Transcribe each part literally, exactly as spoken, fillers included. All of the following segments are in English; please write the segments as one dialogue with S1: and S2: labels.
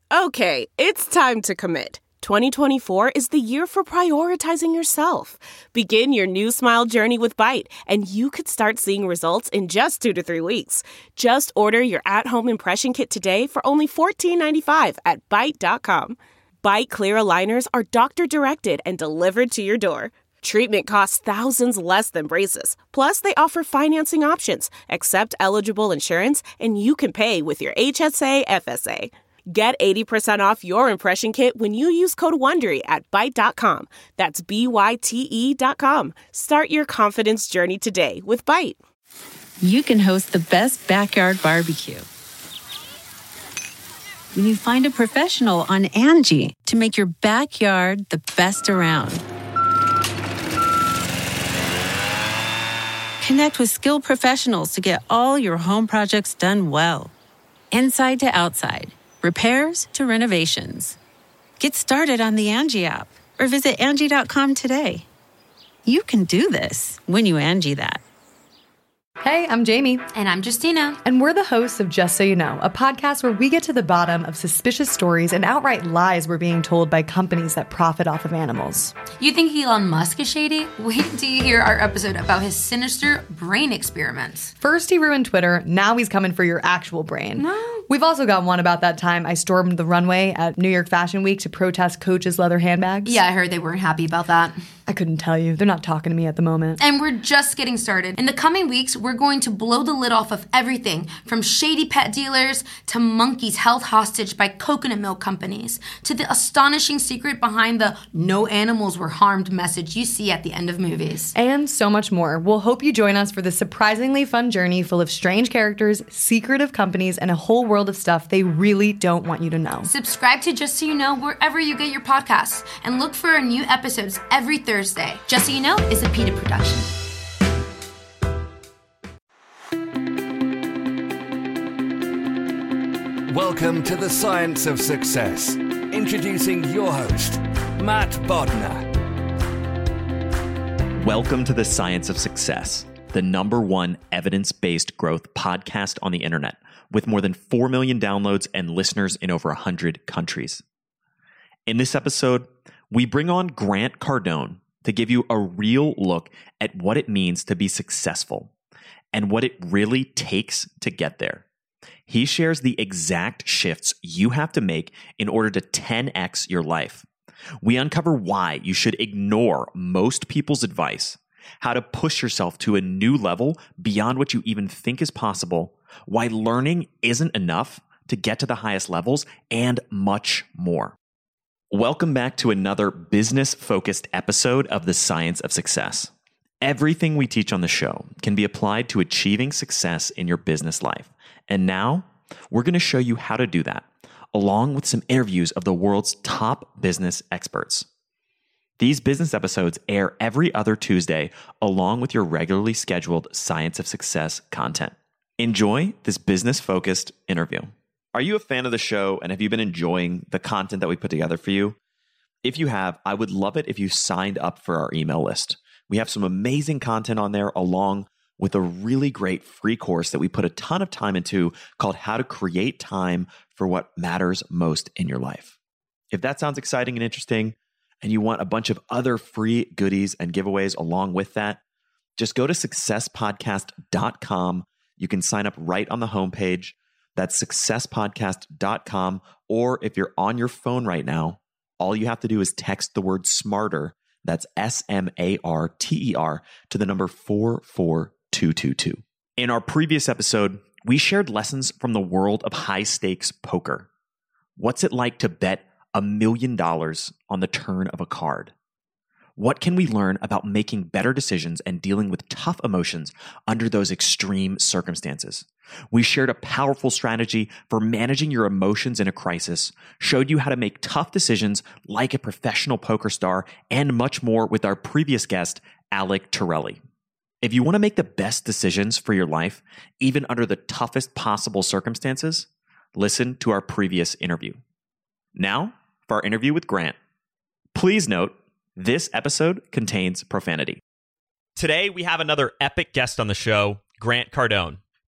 S1: Okay, it's time to commit. twenty twenty-four is the year for prioritizing yourself. Begin your new smile journey with Byte, and you could start seeing results in just two to three weeks. Just order your at-home impression kit today for only fourteen ninety-five at byte dot com. Byte clear aligners are doctor-directed and delivered to your door. Treatment costs thousands less than braces. Plus, they offer financing options, accept eligible insurance, and you can pay with your H S A F S A. Get eighty percent off your impression kit when you use code WONDERY at byte dot com. That's B Y T E dot com. Start your confidence journey today with Byte.
S2: You can host the best backyard barbecue when you find a professional on Angie to make your backyard the best around. Connect with skilled professionals to get all your home projects done well. Inside to outside, repairs to renovations. Get started on the Angie app or visit Angie dot com today. You can do this when you Angie that.
S3: Hey, I'm Jamie.
S4: And I'm Justina.
S3: And we're the hosts of Just So You Know, a podcast where we get to the bottom of suspicious stories and outright lies we're being told by companies that profit off of animals.
S4: You think Elon Musk is shady? Wait till you hear our episode about his sinister brain experiments.
S3: First he ruined Twitter, now he's coming for your actual brain.
S4: No.
S3: We've also got one about that time I stormed the runway at New York Fashion Week to protest Coach's leather handbags.
S4: Yeah, I heard they weren't happy about that.
S3: I couldn't tell you. They're not talking to me at the moment.
S4: And we're just getting started. In the coming weeks, we're going to blow the lid off of everything from shady pet dealers to monkeys held hostage by coconut milk companies to the astonishing secret behind the no animals were harmed message you see at the end of movies.
S3: And so much more. We'll hope you join us for this surprisingly fun journey full of strange characters, secretive companies, and a whole world of stuff they really don't want you to know.
S4: Subscribe to Just So You Know wherever you get your podcasts and look for our new episodes every Thursday. Just So You Know is a PETA production.
S5: Welcome to the Science of Success. Introducing your host, Matt Bodnar.
S6: Welcome to the Science of Success, the number one evidence-based growth podcast on the internet, with more than four million downloads and listeners in over one hundred countries. In this episode, we bring on Grant Cardone to give you a real look at what it means to be successful and what it really takes to get there. He shares the exact shifts you have to make in order to ten x your life. We uncover why you should ignore most people's advice, how to push yourself to a new level beyond what you even think is possible, why learning isn't enough to get to the highest levels, and much more. Welcome back to another business-focused episode of The Science of Success. Everything we teach on the show can be applied to achieving success in your business life. And now, we're going to show you how to do that, along with some interviews of the world's top business experts. These business episodes air every other Tuesday, along with your regularly scheduled Science of Success content. Enjoy this business-focused interview. Are you a fan of the show, and have you been enjoying the content that we put together for you? If you have, I would love it if you signed up for our email list. We have some amazing content on there, along with a really great free course that we put a ton of time into called How to Create Time for What Matters Most in Your Life. If that sounds exciting and interesting, and you want a bunch of other free goodies and giveaways along with that, just go to success podcast dot com. You can sign up right on the homepage. That's success podcast dot com. Or if you're on your phone right now, all you have to do is text the word SMARTER, that's S M A R T E R, to the number four four two two two. In our previous episode, we shared lessons from the world of high-stakes poker. What's it like to bet a million dollars on the turn of a card? What can we learn about making better decisions and dealing with tough emotions under those extreme circumstances? We shared a powerful strategy for managing your emotions in a crisis, showed you how to make tough decisions like a professional poker star, and much more with our previous guest, Alec Torelli. If you want to make the best decisions for your life, even under the toughest possible circumstances, listen to our previous interview. Now, for our interview with Grant. Please note, this episode contains profanity. Today, we have another epic guest on the show, Grant Cardone.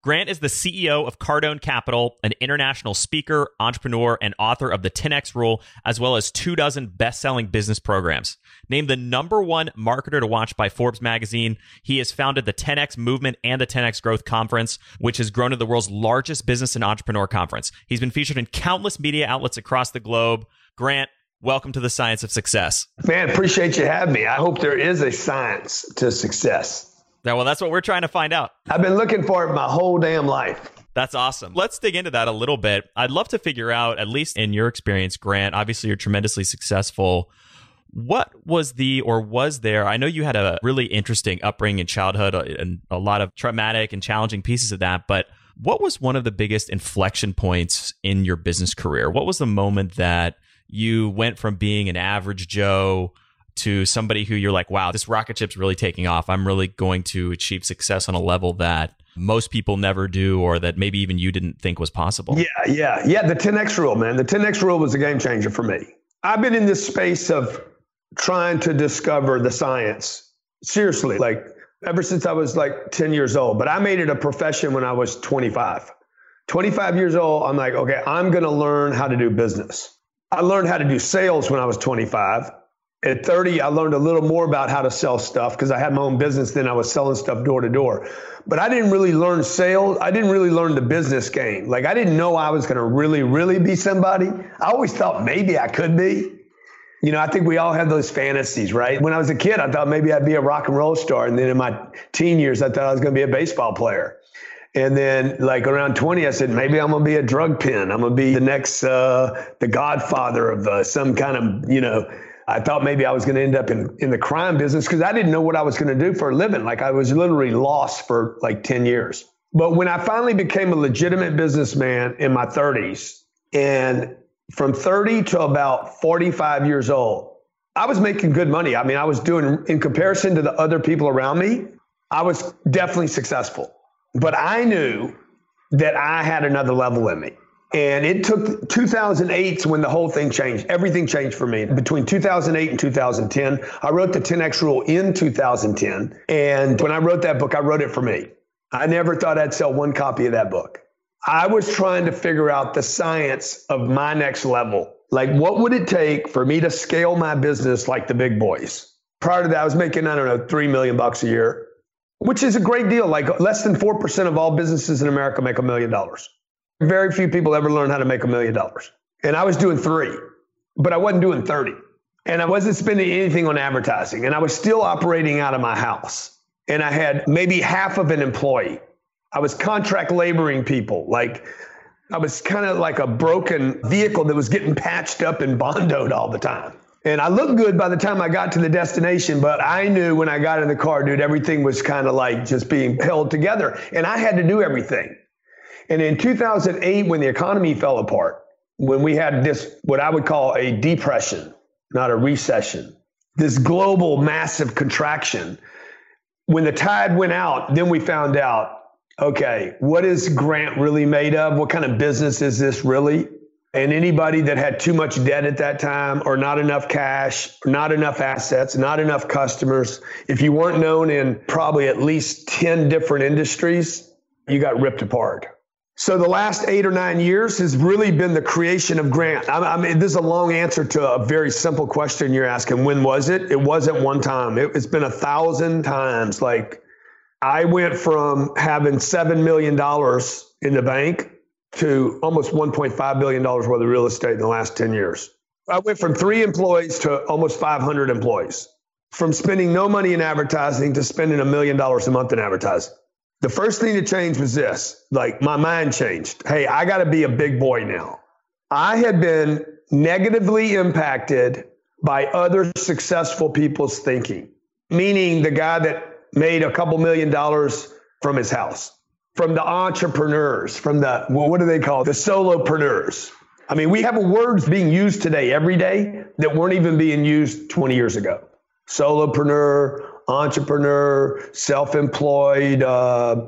S6: Grant is the C E O of Cardone Capital, an international speaker, entrepreneur, and author of The ten X Rule, as well as two dozen best-selling business programs. Named the number one marketer to watch by Forbes magazine, he has founded the ten X Movement and the ten X Growth Conference, which has grown to the world's largest business and entrepreneur conference. He's been featured in countless media outlets across the globe. Grant, welcome to the Science of Success.
S7: Man, appreciate you having me. I hope there is a science to success.
S6: Yeah, well, that's what we're trying to find out.
S7: I've been looking for it my whole damn life.
S6: That's awesome. Let's dig into that a little bit. I'd love to figure out, at least in your experience, Grant, obviously you're tremendously successful. What was the, or was there, I know you had a really interesting upbringing in childhood and a lot of traumatic and challenging pieces of that, but what was one of the biggest inflection points in your business career? What was the moment that you went from being an average Joe to somebody who you're like, wow, this rocket ship's really taking off. I'm really going to achieve success on a level that most people never do, or that maybe even you didn't think was possible?
S7: Yeah, yeah, yeah. The ten X rule, man. The ten X rule was a game changer for me. I've been in this space of trying to discover the science. Seriously, like ever since I was like ten years old. But I made it a profession when I was twenty-five. twenty-five years old, I'm like, okay, I'm going to learn how to do business. I learned how to do sales when I was twenty-five. At thirty, I learned a little more about how to sell stuff because I had my own business then. I was selling stuff door to door. But I didn't really learn sales. I didn't really learn the business game. Like I didn't know I was going to really, really be somebody. I always thought maybe I could be. You know, I think we all have those fantasies, right? When I was a kid, I thought maybe I'd be a rock and roll star. And then in my teen years, I thought I was going to be a baseball player. And then like around twenty, I said, maybe I'm going to be a drug pin. I'm going to be the next, uh, the godfather of uh, some kind of, you know, I thought maybe I was going to end up in, in the crime business because I didn't know what I was going to do for a living. Like I was literally lost for like ten years. But when I finally became a legitimate businessman in my thirties, and from thirty to about forty-five years old, I was making good money. I mean, I was doing, in comparison to the other people around me, I was definitely successful. But I knew that I had another level in me. And it took two thousand eight when the whole thing changed. Everything changed for me. Between two thousand eight and two thousand ten, I wrote the ten X Rule in two thousand ten. And when I wrote that book, I wrote it for me. I never thought I'd sell one copy of that book. I was trying to figure out the science of my next level. Like, what would it take for me to scale my business like the big boys? Prior to that, I was making, I don't know, three million bucks a year, which is a great deal. Like less than four percent of all businesses in America make a million dollars. Very few people ever learn how to make a million dollars. And I was doing three, but I wasn't doing thirty. And I wasn't spending anything on advertising. And I was still operating out of my house. And I had maybe half of an employee. I was contract laboring people. Like I was kind of like a broken vehicle that was getting patched up and bondoed all the time. And I looked good by the time I got to the destination, but I knew when I got in the car, dude, everything was kind of like just being held together. And I had to do everything. And in two thousand eight, when the economy fell apart, when we had this, what I would call a depression, not a recession, this global massive contraction, when the tide went out, then we found out, okay, what is Grant really made of? What kind of business is this really? And anybody that had too much debt at that time, or not enough cash, or not enough assets, not enough customers, if you weren't known in probably at least ten different industries, you got ripped apart. So the last eight or nine years has really been the creation of Grant. I, I mean, this is a long answer to a very simple question you're asking. When was it? It wasn't one time. It, it's been a thousand times. Like I went from having seven million dollars in the bank to almost one point five billion dollars worth of real estate in the last ten years. I went from three employees to almost five hundred employees, from spending no money in advertising to spending a million dollars a month in advertising. The first thing to change was this, like my mind changed. Hey, I got to be a big boy now. I had been negatively impacted by other successful people's thinking, meaning the guy that made a couple million dollars from his house, from the entrepreneurs, from the, well, what do they call it? The solopreneurs. I mean, we have words being used today every day that weren't even being used twenty years ago. Solopreneur, entrepreneur, self-employed, uh,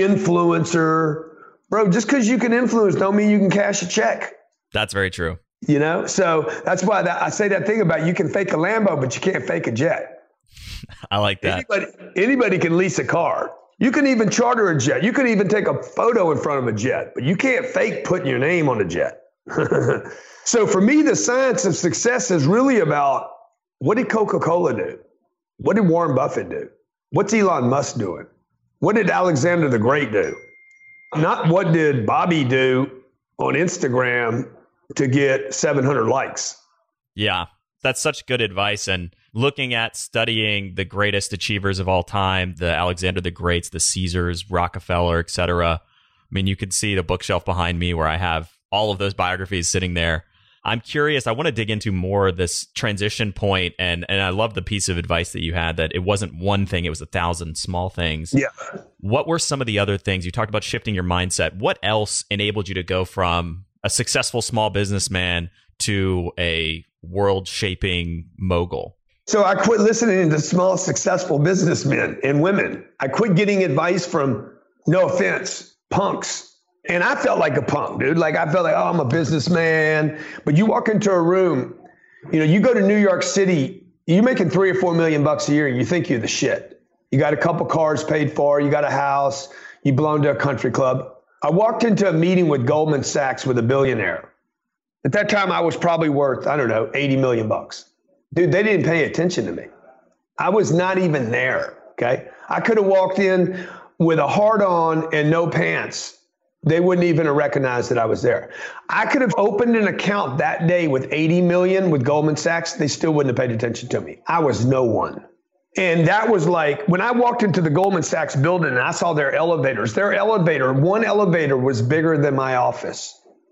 S7: influencer. Bro, just because you can influence don't mean you can cash a check.
S6: That's very true.
S7: You know, so that's why that, I say that thing about you can fake a Lambo, but you can't fake a jet.
S6: I like that.
S7: Anybody, anybody can lease a car. You can even charter a jet. You can even take a photo in front of a jet, but you can't fake putting your name on a jet. So for me, the science of success is really about, what did Coca-Cola do? What did Warren Buffett do? What's Elon Musk doing? What did Alexander the Great do? Not what did Bobby do on Instagram to get seven hundred likes.
S6: Yeah, that's such good advice. And looking at studying the greatest achievers of all time, the Alexander the Greats, the Caesars, Rockefeller, et cetera. I mean, you can see the bookshelf behind me where I have all of those biographies sitting there. I'm curious. I want to dig into more of this transition point, and and I love the piece of advice that you had, that it wasn't one thing, it was a thousand small things.
S7: Yeah.
S6: What were some of the other things? You talked about shifting your mindset. What else enabled you to go from a successful small businessman to a world-shaping mogul?
S7: So I quit listening to small, successful businessmen and women. I quit getting advice from, no offense, punks. And I felt like a punk, dude. Like, I felt like, oh, I'm a businessman. But you walk into a room, you know, you go to New York City, you're making three or four million bucks a year and you think you're the shit. You got a couple cars paid for, you got a house, you belong to a country club. I walked into a meeting with Goldman Sachs with a billionaire. At that time, I was probably worth, I don't know, eighty million bucks. Dude, they didn't pay attention to me. I was not even there, okay? I could have walked in with a heart on and no pants. They wouldn't even have recognized that I was there. I could have opened an account that day with eighty million with Goldman Sachs. They still wouldn't have paid attention to me. I was no one. And that was like, when I walked into the Goldman Sachs building and I saw their elevators, their elevator, one elevator was bigger than my office.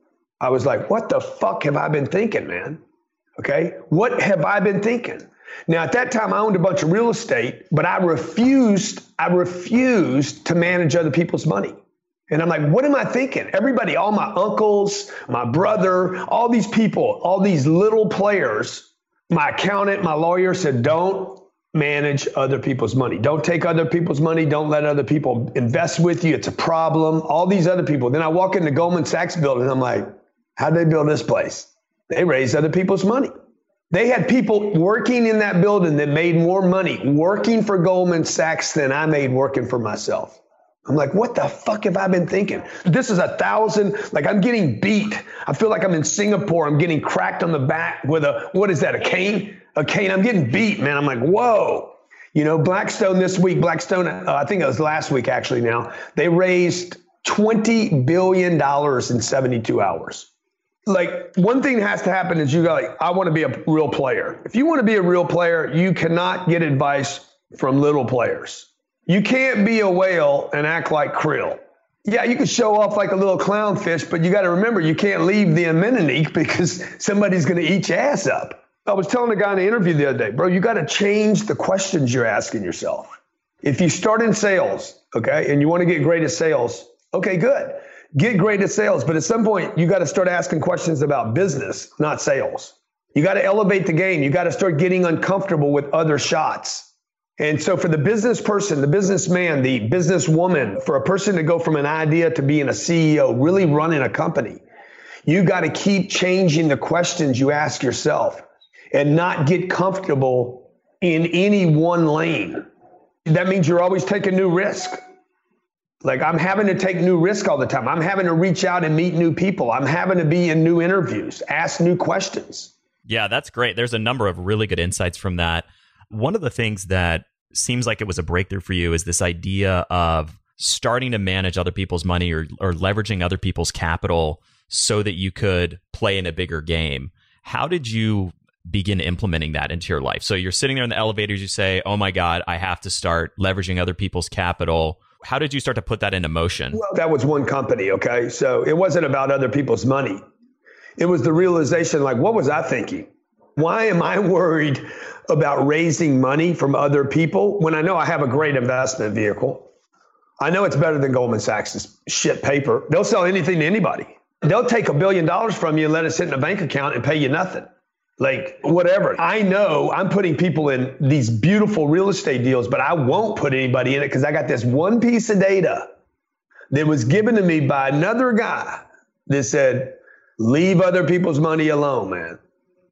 S7: I was like, what the fuck have I been thinking, man? Okay. What have I been thinking? Now, at that time, I owned a bunch of real estate, but I refused, I refused to manage other people's money. And I'm like, what am I thinking? Everybody, all my uncles, my brother, all these people, all these little players, my accountant, my lawyer said, don't manage other people's money. Don't take other people's money. Don't let other people invest with you. It's a problem. All these other people. Then I walk into Goldman Sachs building. I'm like, how'd they build this place? They raised other people's money. They had people working in that building that made more money working for Goldman Sachs than I made working for myself. I'm like, what the fuck have I been thinking? This is a thousand, like I'm getting beat. I feel like I'm in Singapore. I'm getting cracked on the back with a, what is that, a cane? A cane. I'm getting beat, man. I'm like, whoa. You know, Blackstone this week, Blackstone, uh, I think it was last week actually now, they raised twenty billion dollars in seventy-two hours. Like, one thing that has to happen is you go like, I want to be a real player. If you want to be a real player, you cannot get advice from little players. You can't be a whale and act like krill. Yeah, you can show off like a little clownfish, but you got to remember, you can't leave the anemone because somebody's going to eat your ass up. I was telling a guy in the interview the other day, bro, you got to change the questions you're asking yourself. If you start in sales, okay, and you want to get great at sales, okay, good. Get great at sales. But at some point, you got to start asking questions about business, not sales. You got to elevate the game. You got to start getting uncomfortable with other shots. And so for the business person, the businessman, the businesswoman, for a person to go from an idea to being a C E O, really running a company, you got to keep changing the questions you ask yourself and not get comfortable in any one lane. That means you're always taking new risk. Like, I'm having to take new risk all the time. I'm having to reach out and meet new people. I'm having to be in new interviews, ask new questions.
S6: Yeah, that's great. There's a number of really good insights from that. One of the things that seems like it was a breakthrough for you is this idea of starting to manage other people's money or, or leveraging other people's capital so that you could play in a bigger game. How did you begin implementing that into your life? So you're sitting there in the elevators, you say, oh my God, I have to start leveraging other people's capital. How did you start to put that into motion?
S7: Well, that was one company, okay? So it wasn't about other people's money. It was the realization, like, what was I thinking? Why am I worried about raising money from other people when I know I have a great investment vehicle? I know it's better than Goldman Sachs' shit paper. They'll sell anything to anybody. They'll take a billion dollars from you and let it sit in a bank account and pay you nothing. Like, whatever. I know I'm putting people in these beautiful real estate deals, but I won't put anybody in it because I got this one piece of data that was given to me by another guy that said, leave other people's money alone, man.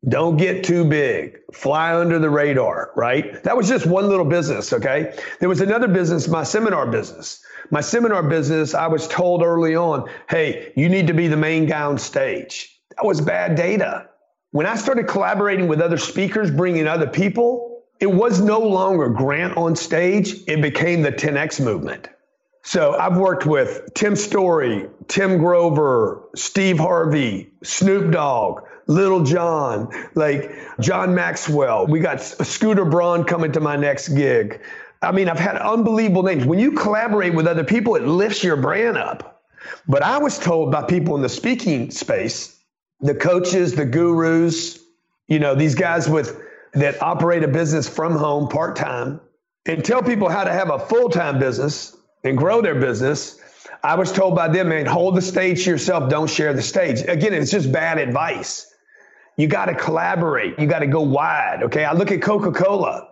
S7: Don't get too big. Fly under the radar, right? That was just one little business, okay? There was another business, my seminar business. My seminar business, I was told early on, hey, you need to be the main guy on stage. That was bad data. When I started collaborating with other speakers, bringing other people, it was no longer Grant on stage. It became the ten X movement. So I've worked with Tim Story, Tim Grover, Steve Harvey, Snoop Dogg, Little John, like John Maxwell. We got Scooter Braun coming to my next gig. I mean, I've had unbelievable names. When you collaborate with other people, it lifts your brand up. But I was told by people in the speaking space, the coaches, the gurus, you know, these guys with that operate a business from home part-time and tell people how to have a full-time business and grow their business. I was told by them, man, hold the stage to yourself. Don't share the stage. Again, it's just bad advice. You got to collaborate. You got to go wide. Okay. I look at Coca-Cola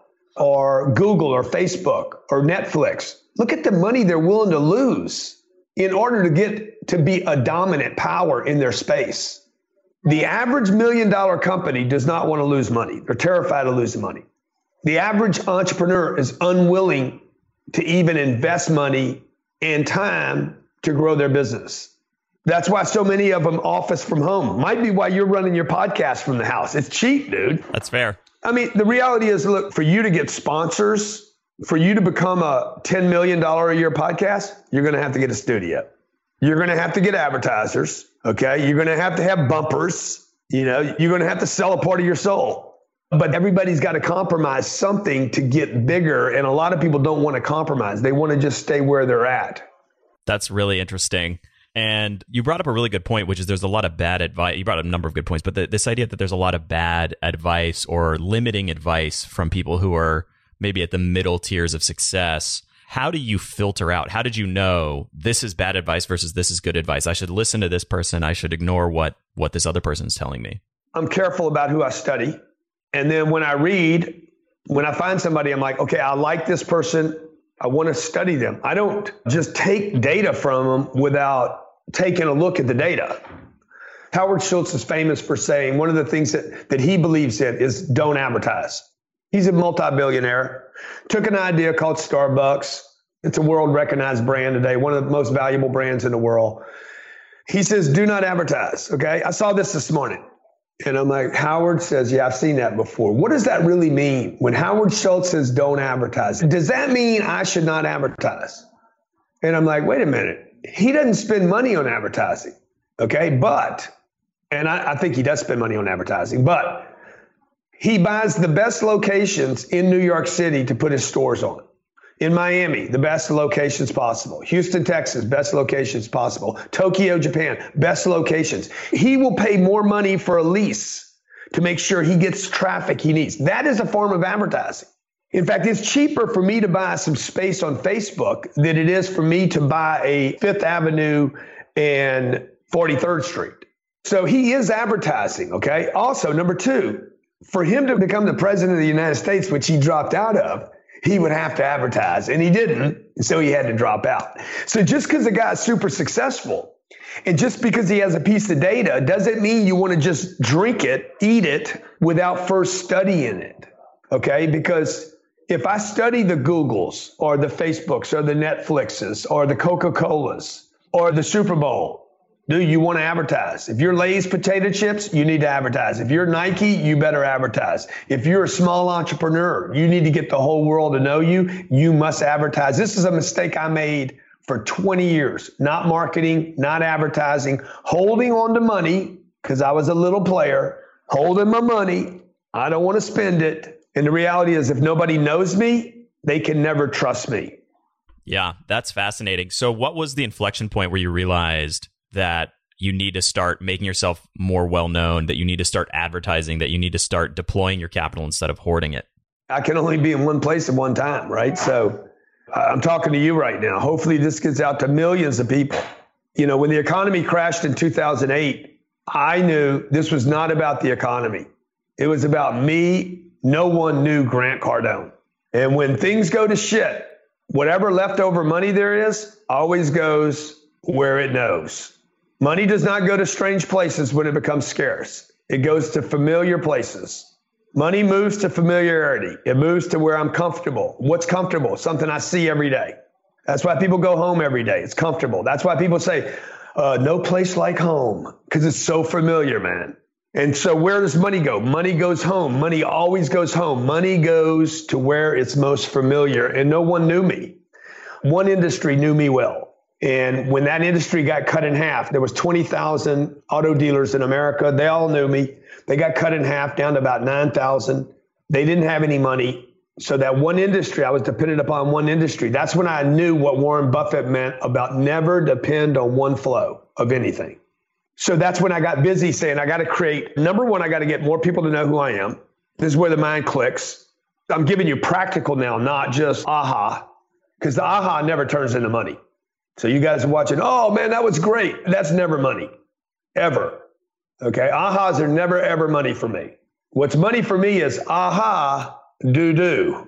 S7: or Google or Facebook or Netflix. Look at the money they're willing to lose in order to get to be a dominant power in their space. The average million dollar company does not want to lose money. They're terrified of losing money. The average entrepreneur is unwilling to even invest money and time to grow their business. That's why so many of them office from home. Might be why you're running your podcast from the house. It's cheap, dude.
S6: That's fair.
S7: I mean, the reality is, look, for you to get sponsors, for you to become a ten million dollars a year podcast, you're going to have to get a studio. You're going to have to get advertisers. Okay. You're going to have to have bumpers. You know, you're going to have to sell a part of your soul. But everybody's got to compromise something to get bigger. And a lot of people don't want to compromise. They want to just stay where they're at.
S6: That's really interesting. And you brought up a really good point, which is there's a lot of bad advice. You brought up a number of good points, but the, this idea that there's a lot of bad advice or limiting advice from people who are maybe at the middle tiers of success. How do you filter out? How did you know this is bad advice versus this is good advice? I should listen to this person. I should ignore what, what this other person's telling me.
S7: I'm careful about who I study. And then when I read, when I find somebody, I'm like, okay, I like this person. I want to study them. I don't just take data from them without taking a look at the data. Howard Schultz is famous for saying one of the things that, that he believes in is don't advertise. He's a multi-billionaire, took an idea called Starbucks. It's a world recognized brand today, one of the most valuable brands in the world. He says, do not advertise. Okay. I saw this this morning. And I'm like, Howard says, yeah, I've seen that before. What does that really mean? When Howard Schultz says don't advertise, does that mean I should not advertise? And I'm like, wait a minute. He doesn't spend money on advertising. Okay. But, and I, I think he does spend money on advertising, but he buys the best locations in New York City to put his stores on. In Miami, the best locations possible. Houston, Texas, best locations possible. Tokyo, Japan, best locations. He will pay more money for a lease to make sure he gets traffic he needs. That is a form of advertising. In fact, it's cheaper for me to buy some space on Facebook than it is for me to buy a Fifth Avenue and forty-third Street. So he is advertising, okay? Also, number two, for him to become the president of the United States, which he dropped out of, he would have to advertise, and he didn't, and so he had to drop out. So just because a guy's super successful, and just because he has a piece of data, doesn't mean you want to just drink it, eat it, without first studying it, okay? Because if I study the Googles, or the Facebooks, or the Netflixes, or the Coca-Colas, or the Super Bowl, do you want to advertise? If you're Lay's potato chips, you need to advertise. If you're Nike, you better advertise. If you're a small entrepreneur, you need to get the whole world to know you. You must advertise. This is a mistake I made for twenty years. Not marketing, not advertising, holding on to money because I was a little player, holding my money. I don't want to spend it. And the reality is if nobody knows me, they can never trust me.
S6: Yeah, that's fascinating. So what was the inflection point where you realized that you need to start making yourself more well-known, that you need to start advertising, that you need to start deploying your capital instead of hoarding it?
S7: I can only be in one place at one time, right? So I'm talking to you right now. Hopefully this gets out to millions of people. You know, when the economy crashed in two thousand eight, I knew this was not about the economy. It was about me. No one knew Grant Cardone. And when things go to shit, whatever leftover money there is always goes where it knows. Money does not go to strange places when it becomes scarce. It goes to familiar places. Money moves to familiarity. It moves to where I'm comfortable. What's comfortable? Something I see every day. That's why people go home every day. It's comfortable. That's why people say, uh, no place like home, because it's so familiar, man. And so where does money go? Money goes home. Money always goes home. Money goes to where it's most familiar. And no one knew me. One industry knew me well. And when that industry got cut in half, there was twenty thousand auto dealers in America. They all knew me. They got cut in half down to about nine thousand. They didn't have any money. So that one industry, I was dependent upon one industry. That's when I knew what Warren Buffett meant about never depend on one flow of anything. So that's when I got busy saying, I got to create, number one, I got to get more people to know who I am. This is where the mind clicks. I'm giving you practical now, not just aha, because the aha never turns into money. So you guys are watching, oh man, that was great. That's never money, ever. Okay, ahas are never, ever money for me. What's money for me is aha, do do.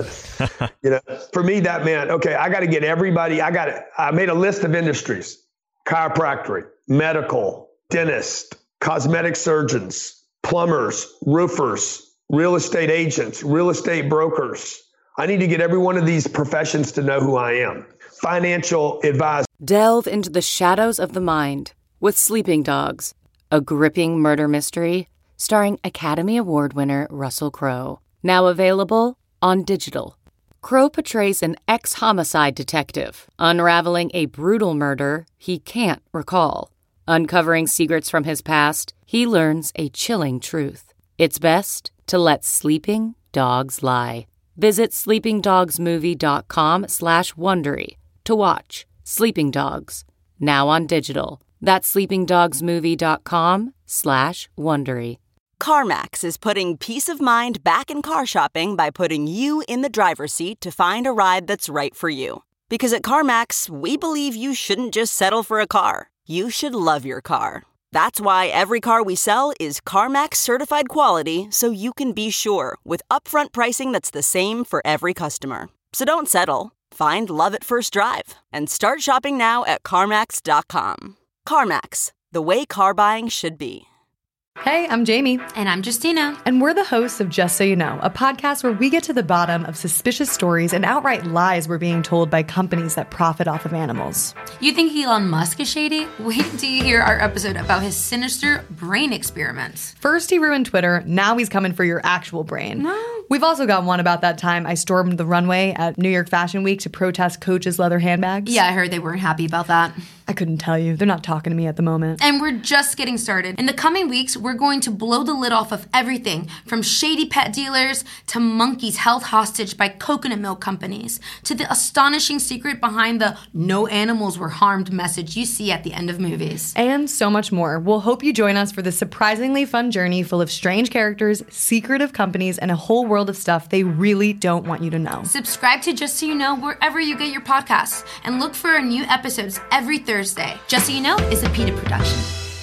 S7: You know, for me, that meant, okay, I got to get everybody, I got it. I made a list of industries, chiropractic, medical, dentist, cosmetic surgeons, plumbers, roofers, real estate agents, real estate brokers. I need to get every one of these professions to know who I am. Financial advisor.
S8: Delve into the shadows of the mind with Sleeping Dogs, a gripping murder mystery starring Academy Award winner Russell Crowe. Now available on digital. Crowe portrays an ex-homicide detective unraveling a brutal murder he can't recall. Uncovering secrets from his past, he learns a chilling truth. It's best to let sleeping dogs lie. Visit sleepingdogsmovie.com slash Wondery to watch Sleeping Dogs, now on digital. That's sleepingdogsmovie.com slash Wondery.
S9: CarMax is putting peace of mind back in car shopping by putting you in the driver's seat to find a ride that's right for you. Because at CarMax, we believe you shouldn't just settle for a car. You should love your car. That's why every car we sell is CarMax certified quality, so you can be sure with upfront pricing that's the same for every customer. So don't settle. Find love at first drive and start shopping now at CarMax dot com. CarMax, the way car buying should be.
S3: Hey, I'm Jamie.
S4: And I'm Justina.
S3: And we're the hosts of Just So You Know, a podcast where we get to the bottom of suspicious stories and outright lies we're being told by companies that profit off of animals.
S4: You think Elon Musk is shady? Wait until you hear our episode about his sinister brain experiments.
S3: First he ruined Twitter, now he's coming for your actual brain.
S4: No.
S3: We've also got one about that time I stormed the runway at New York Fashion Week to protest Coach's leather handbags.
S4: Yeah, I heard they weren't happy about that.
S3: I couldn't tell you. They're not talking to me at the moment.
S4: And we're just getting started. In the coming weeks, we're going to blow the lid off of everything from shady pet dealers to monkeys held hostage by coconut milk companies to the astonishing secret behind the no animals were harmed message you see at the end of movies.
S3: And so much more. We'll hope you join us for this surprisingly fun journey full of strange characters, secretive companies, and a whole world of stuff they really don't want you to know.
S4: Subscribe to Just So You Know wherever you get your podcasts and look for our new episodes every Thursday. Just So You Know is a PETA production.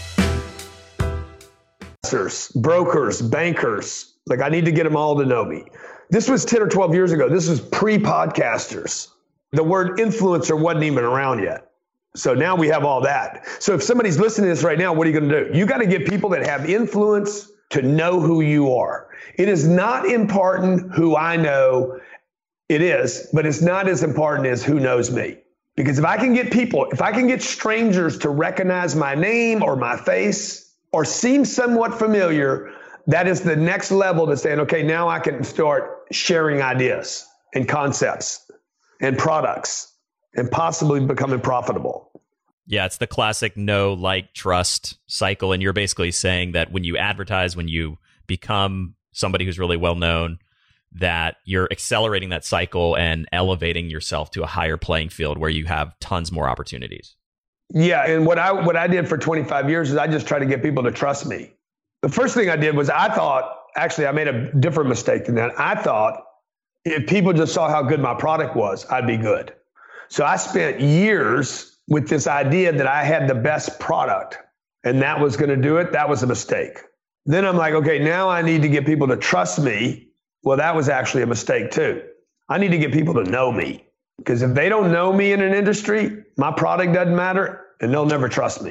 S7: Brokers, bankers, like I need to get them all to know me. This was ten or twelve years ago. This was pre-podcasters. The word influencer wasn't even around yet. So now we have all that. So if somebody's listening to this right now, what are you going to do? You got to get people that have influence to know who you are. It is not important who I know. It is, but it's not as important as who knows me. Because if I can get people, if I can get strangers to recognize my name or my face or seem somewhat familiar, that is the next level to saying, okay, now I can start sharing ideas and concepts and products and possibly becoming profitable.
S6: Yeah, it's the classic know, like, trust cycle. And you're basically saying that when you advertise, when you become somebody who's really well known, that you're accelerating that cycle and elevating yourself to a higher playing field where you have tons more opportunities.
S7: Yeah, and what I what I did for twenty-five years is I just tried to get people to trust me. The first thing I did was I thought, actually, I made a different mistake than that. I thought if people just saw how good my product was, I'd be good. So I spent years with this idea that I had the best product and that was going to do it. That was a mistake. Then I'm like, okay, now I need to get people to trust me. Well, that was actually a mistake too. I need to get people to know me, because if they don't know me in an industry, my product doesn't matter and they'll never trust me.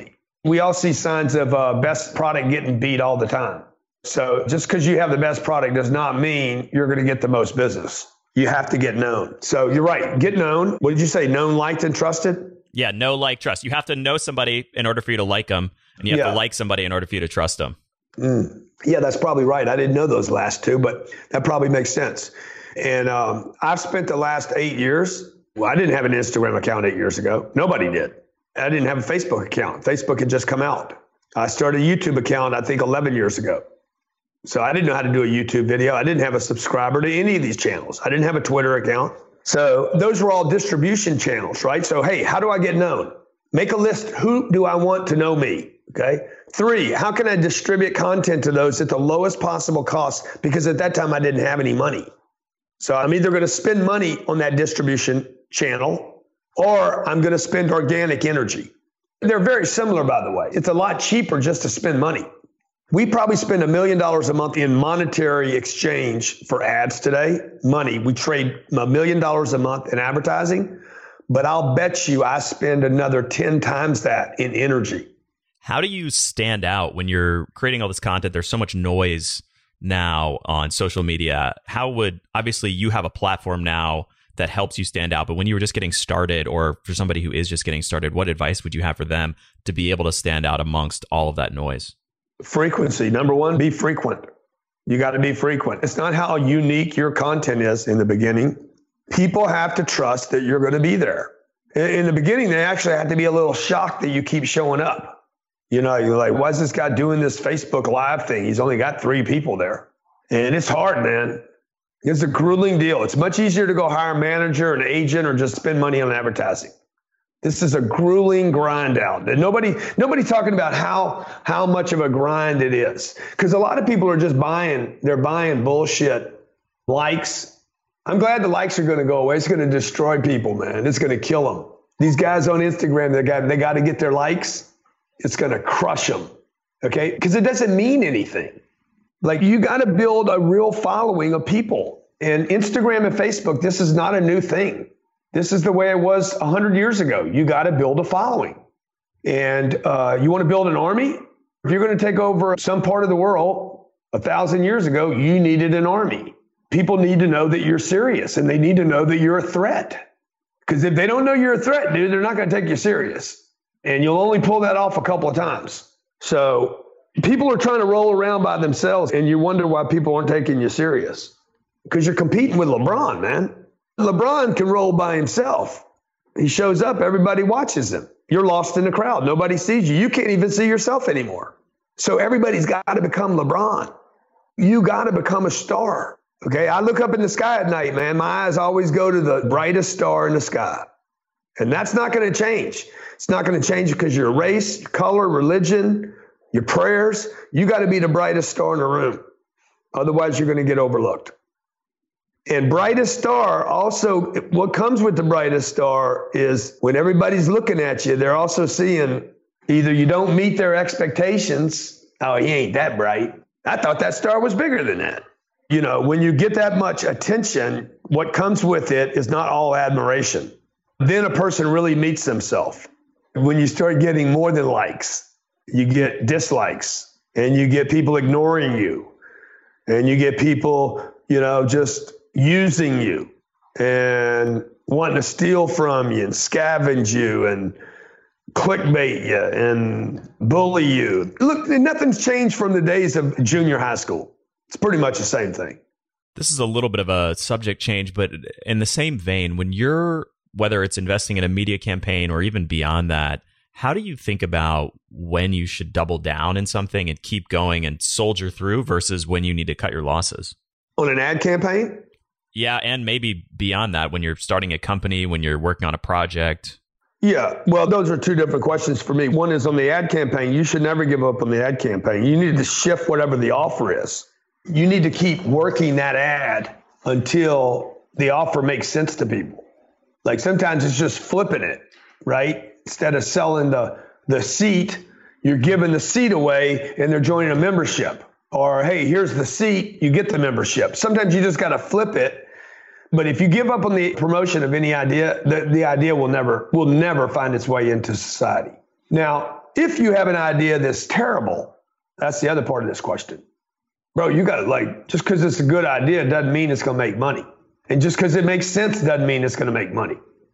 S7: We all see signs of uh, best product getting beat all the time. So just because you have the best product does not mean you're going to get the most business. You have to get known. So you're right. Get known. What did you say? Known, liked, and trusted?
S6: Yeah, know, like, trust. You have to know somebody in order for you to like them, and you have
S7: Yeah.
S6: to like somebody in order for you to trust them.
S7: Mm. Yeah, that's probably right. I didn't know those last two, but that probably makes sense. And um, I've spent the last eight years, well, I didn't have an Instagram account eight years ago. Nobody did. I didn't have a Facebook account. Facebook had just come out. I started a YouTube account, I think, eleven years ago. So I didn't know how to do a YouTube video. I didn't have a subscriber to any of these channels. I didn't have a Twitter account. So those were all distribution channels, right? So, hey, how do I get known? Make a list. Who do I want to know me? Okay. Three, how can I distribute content to those at the lowest possible cost? Because at that time I didn't have any money. So I'm either going to spend money on that distribution channel or I'm going to spend organic energy. They're very similar, by the way. It's a lot cheaper just to spend money. We probably spend a million dollars a month in monetary exchange for ads today. Money. We trade a million dollars a month in advertising, but I'll bet you I spend another ten times that in energy.
S6: How do you stand out when you're creating all this content? There's so much noise now on social media. How would, obviously you have a platform now that helps you stand out, but when you were just getting started, or for somebody who is just getting started, what advice would you have for them to be able to stand out amongst all of that noise?
S7: Frequency. Number one, be frequent. You got to be frequent. It's not how unique your content is in the beginning. People have to trust that you're going to be there. In the beginning, they actually have to be a little shocked that you keep showing up. You know, you're like, why is this guy doing this Facebook Live thing? He's only got three people there. And it's hard, man. It's a grueling deal. It's much easier to go hire a manager, an agent, or just spend money on advertising. This is a grueling grind out. And nobody, nobody talking about how, how much of a grind it is. Because a lot of people are just buying, they're buying bullshit likes. I'm glad the likes are going to go away. It's going to destroy people, man. It's going to kill them. These guys on Instagram, they got, they got to get their likes. It's going to crush them. Okay. Because it doesn't mean anything. Like, you got to build a real following of people. And Instagram and Facebook, this is not a new thing. This is the way it was one hundred years ago. You got to build a following. And uh, you want to build an army? If you're going to take over some part of the world a thousand years ago, you needed an army. People need to know that you're serious, and they need to know that you're a threat. Because if they don't know you're a threat, dude, they're not going to take you serious. And you'll only pull that off a couple of times. So people are trying to roll around by themselves, and you wonder why people aren't taking you serious. Because you're competing with LeBron, man. LeBron can roll by himself. He shows up, everybody watches him. You're lost in the crowd. Nobody sees you. You can't even see yourself anymore. So everybody's got to become LeBron. You got to become a star. Okay, I look up in the sky at night, man. My eyes always go to the brightest star in the sky. And that's not going to change. It's not going to change because your race, your color, religion, your prayers. You got to be the brightest star in the room. Otherwise, you're going to get overlooked. And brightest star also, what comes with the brightest star is when everybody's looking at you, they're also seeing either you don't meet their expectations. Oh, he ain't that bright. I thought that star was bigger than that. You know, when you get that much attention, what comes with it is not all admiration. Then a person really meets themselves. When you start getting more than likes, you get dislikes, and you get people ignoring you, and you get people, you know, just using you and wanting to steal from you and scavenge you and clickbait you and bully you. Look, nothing's changed from the days of junior high school. It's pretty much the same thing.
S6: This is a little bit of a subject change, but in the same vein, when you're, whether it's investing in a media campaign or even beyond that, how do you think about when you should double down in something and keep going and soldier through versus when you need to cut your losses?
S7: On an ad campaign?
S6: Yeah, and maybe beyond that, when you're starting a company, when you're working on a project.
S7: Yeah, well, those are two different questions for me. One is on the ad campaign. You should never give up on the ad campaign. You need to shift whatever the offer is. You need to keep working that ad until the offer makes sense to people. Like sometimes it's just flipping it, right? Instead of selling the, the seat, you're giving the seat away and they're joining a membership. Or, hey, here's the seat, you get the membership. Sometimes you just got to flip it. But if you give up on the promotion of any idea, the, the idea will never will never find its way into society. Now, if you have an idea that's terrible, that's the other part of this question. Bro, you got to like, just because it's a good idea doesn't mean it's going to make money. And just because it makes sense doesn't mean it's going to make money.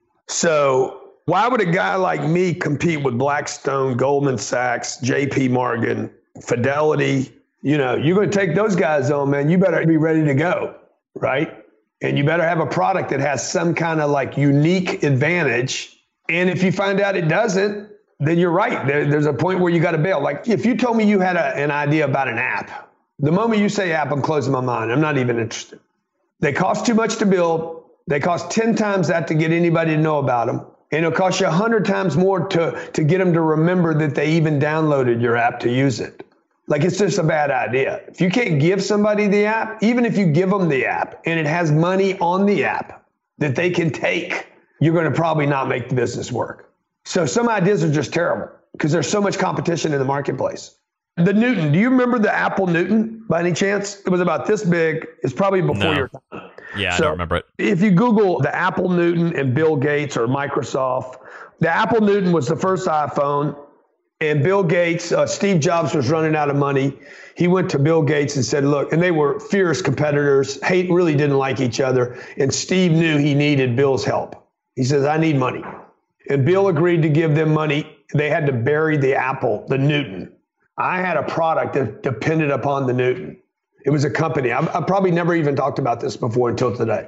S7: So why would a guy like me compete with Blackstone, Goldman Sachs, J P Morgan, Fidelity? You know, you're going to take those guys on, man. You better be ready to go, right? And you better have a product that has some kind of like unique advantage. And if you find out it doesn't, then you're right. There, there's a point where you got to bail. Like if you told me you had a, an idea about an app, the moment you say app, I'm closing my mind. I'm not even interested. They cost too much to build. They cost ten times that to get anybody to know about them. And it'll cost you one hundred times more to, to get them to remember that they even downloaded your app to use it. Like, it's just a bad idea. If you can't give somebody the app, even if you give them the app and it has money on the app that they can take, you're going to probably not make the business work. So some ideas are just terrible because there's so much competition in the marketplace. The Newton, do you remember the Apple Newton by any chance? It was about this big. It's probably before
S6: no.
S7: your time.
S6: Yeah,
S7: so
S6: I don't remember it.
S7: If you Google the Apple Newton and Bill Gates or Microsoft, the Apple Newton was the first iPhone. And Bill Gates, uh, Steve Jobs was running out of money. He went to Bill Gates and said, look, and they were fierce competitors, hate, really didn't like each other. And Steve knew he needed Bill's help. He says, I need money. And Bill agreed to give them money. They had to bury the Apple, the Newton. I had a product that depended upon the Newton. It was a company. I, I probably never even talked about this before until today.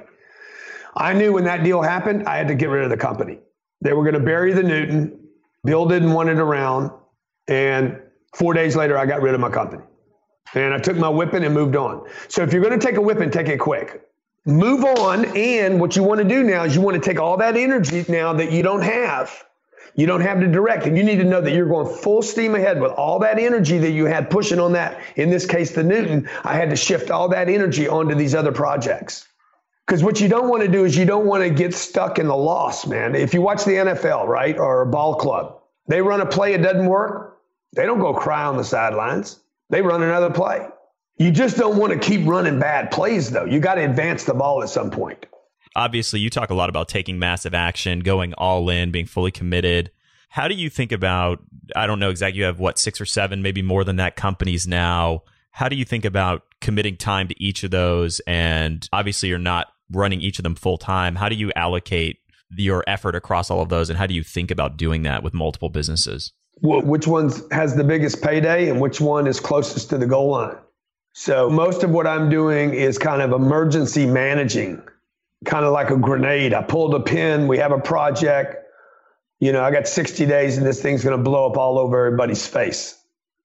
S7: I knew when that deal happened, I had to get rid of the company. They were going to bury the Newton. Bill didn't want it around. And four days later, I got rid of my company. And I took my whipping and moved on. So if you're going to take a whipping, take it quick. Move on. And what you want to do now is you want to take all that energy now that you don't have. You don't have to direct. And you need to know that you're going full steam ahead with all that energy that you had pushing on that. In this case, the Newton, I had to shift all that energy onto these other projects. Because what you don't want to do is you don't want to get stuck in the loss, man. If you watch the N F L, right, or a ball club, they run a play, it doesn't work. They don't go cry on the sidelines. They run another play. You just don't want to keep running bad plays, though. You got to advance the ball at some point.
S6: Obviously, you talk a lot about taking massive action, going all in, being fully committed. How do you think about, I don't know exactly, you have what, six or seven, maybe more than that companies now. How do you think about committing time to each of those? And obviously, you're not running each of them full time. How do you allocate your effort across all of those? And how do you think about doing that with multiple businesses?
S7: Well, which one has the biggest payday and which one is closest to the goal line? So most of what I'm doing is kind of emergency managing. Kind of like a grenade. I pulled a pin. We have a project. You know, I got sixty days and this thing's going to blow up all over everybody's face.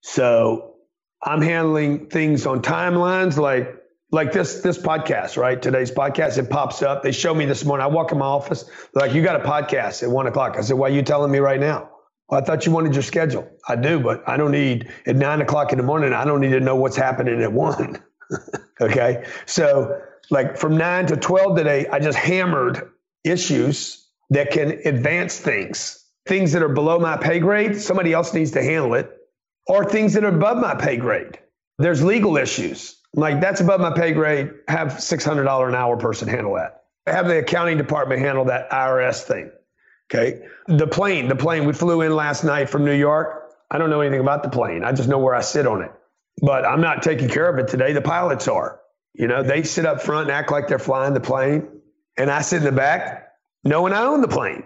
S7: So I'm handling things on timelines like like this this podcast, right? Today's podcast, it pops up. They show me this morning. I walk in my office. They're like, you got a podcast at one o'clock. I said, why are you telling me right now? Well, I thought you wanted your schedule. I do, but I don't need at nine o'clock in the morning. I don't need to know what's happening at one. Okay. So like from nine to twelve today, I just hammered issues that can advance things, things that are below my pay grade. Somebody else needs to handle it, or things that are above my pay grade. There's legal issues. Like that's above my pay grade. Have six hundred dollars an hour person handle that. Have the accounting department handle that I R S thing. Okay. The plane, the plane, we flew in last night from New York. I don't know anything about the plane. I just know where I sit on it, but I'm not taking care of it today. The pilots are. You know, they sit up front and act like they're flying the plane. And I sit in the back knowing I own the plane.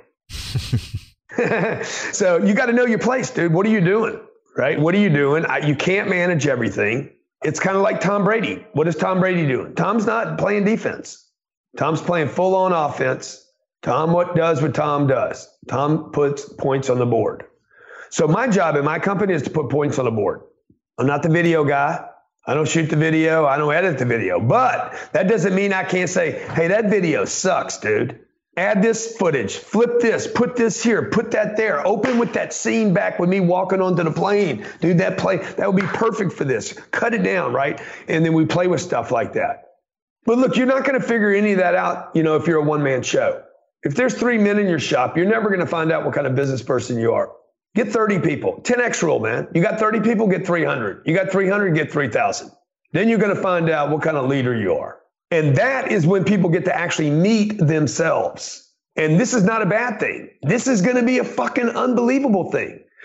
S7: So you got to know your place, dude. What are you doing? Right? What are you doing? I, you can't manage everything. It's kind of like Tom Brady. What is Tom Brady doing? Tom's not playing defense. Tom's playing full on offense. Tom, what does what Tom does? Tom puts points on the board. So my job in my company is to put points on the board. I'm not the video guy. I don't shoot the video. I don't edit the video. But that doesn't mean I can't say, hey, that video sucks, dude. Add this footage, flip this, put this here, put that there. Open with that scene back with me walking onto the plane. Dude, that play, that would be perfect for this. Cut it down, right? And then we play with stuff like that. But look, you're not going to figure any of that out, you know, if you're a one-man show. If there's three men in your shop, you're never going to find out what kind of business person you are. Get thirty people. ten X rule, man. You got thirty people, get three hundred. You got three hundred, get three thousand. Then you're going to find out what kind of leader you are. And that is when people get to actually meet themselves. And this is not a bad thing. This is going to be a fucking unbelievable thing.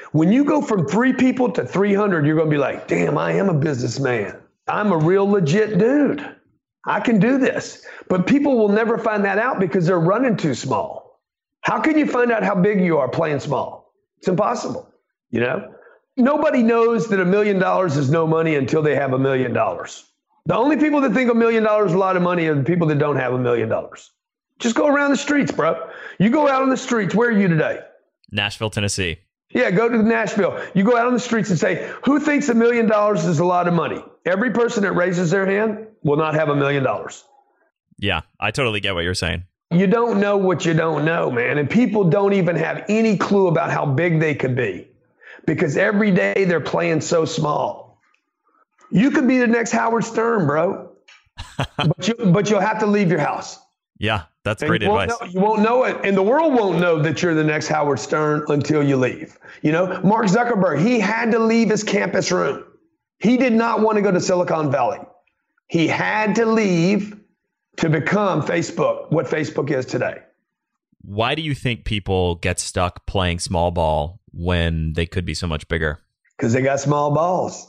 S7: When you go from three people to three hundred, you're going to be like, damn, I am a businessman. I'm a real legit dude. I can do this. But people will never find that out because they're running too small. How can you find out how big you are playing small? It's impossible, you know? Nobody knows that a million dollars is no money until they have a million dollars. The only people that think a million dollars is a lot of money are the people that don't have a million dollars. Just go around the streets, bro. You go out on the streets. Where are you today?
S6: Nashville, Tennessee.
S7: Yeah, go to Nashville. You go out on the streets and say, who thinks a million dollars is a lot of money? Every person that raises their hand will not have a million dollars.
S6: Yeah, I totally get what you're saying.
S7: You don't know what you don't know, man. And people don't even have any clue about how big they could be because every day they're playing so small. You could be the next Howard Stern, bro, but, you, but you'll have to leave your house.
S6: Yeah, that's great
S7: you
S6: advice.
S7: Know, you won't know it, and the world won't know that you're the next Howard Stern until you leave. You know, Mark Zuckerberg, he had to leave his campus room. He did not want to go to Silicon Valley. He had to leave to become Facebook, what Facebook is today.
S6: Why do you think people get stuck playing small ball when they could be so much bigger?
S7: Because they got small balls.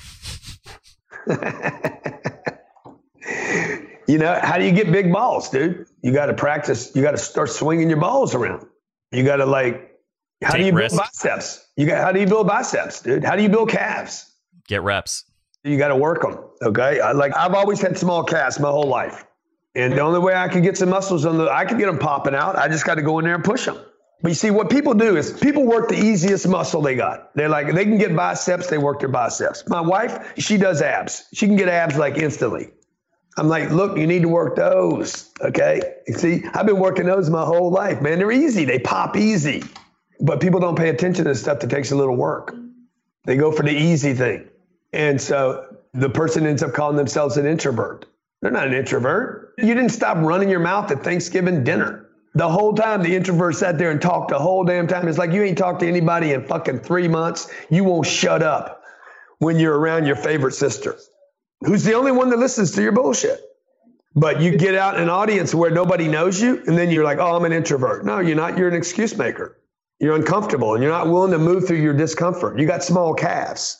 S7: You know, how do you get big balls, dude? You got to practice. You got to start swinging your balls around. You got to like, how
S6: Take
S7: do you
S6: risks.
S7: build biceps? You got, how do you build biceps, dude? How do you build calves?
S6: Get reps.
S7: You got to work them. Okay. I, like I've always had small calves my whole life. And the only way I could get some muscles on the, I could get them popping out. I just got to go in there and push them. But you see, what people do is people work the easiest muscle they got. They're like, they can get biceps. They work their biceps. My wife, she does abs. She can get abs like instantly. I'm like, look, you need to work those, okay? You see, I've been working those my whole life, man. They're easy. They pop easy. But people don't pay attention to stuff that takes a little work. They go for the easy thing. And so the person ends up calling themselves an introvert. They're not an introvert. You didn't stop running your mouth at Thanksgiving dinner. The whole time the introvert sat there and talked the whole damn time. It's like you ain't talked to anybody in fucking three months. You won't shut up when you're around your favorite sister, who's the only one that listens to your bullshit. But you get out in an audience where nobody knows you, and then you're like, oh, I'm an introvert. No, you're not. You're an excuse maker. You're uncomfortable, and you're not willing to move through your discomfort. You got small calves,